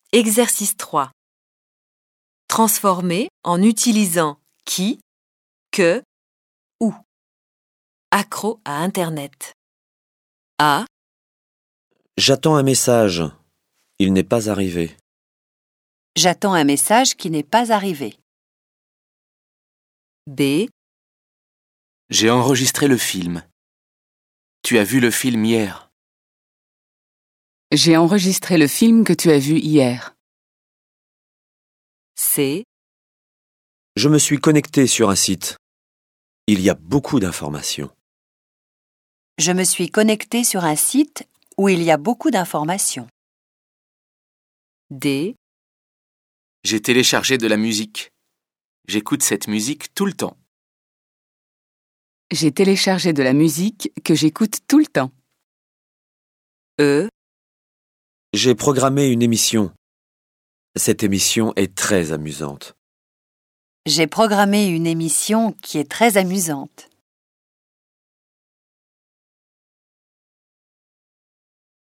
Exercice 3. Transformer en utilisant qui, que, où. Accro à Internet. A. J'attends un message. Il n'est pas arrivé. J'attends un message qui n'est pas arrivé. B. J'ai enregistré le film. Tu as vu le film hier. J'ai enregistré le film que tu as vu hier. C. Je me suis connecté sur un site. Il y a beaucoup d'informations. Je me suis connecté sur un site où il y a beaucoup d'informations. D. J'ai téléchargé de la musique. J'écoute cette musique tout le temps. J'ai téléchargé de la musique que j'écoute tout le temps. E. J'ai programmé une émission. Cette émission est très amusante. J'ai programmé une émission qui est très amusante.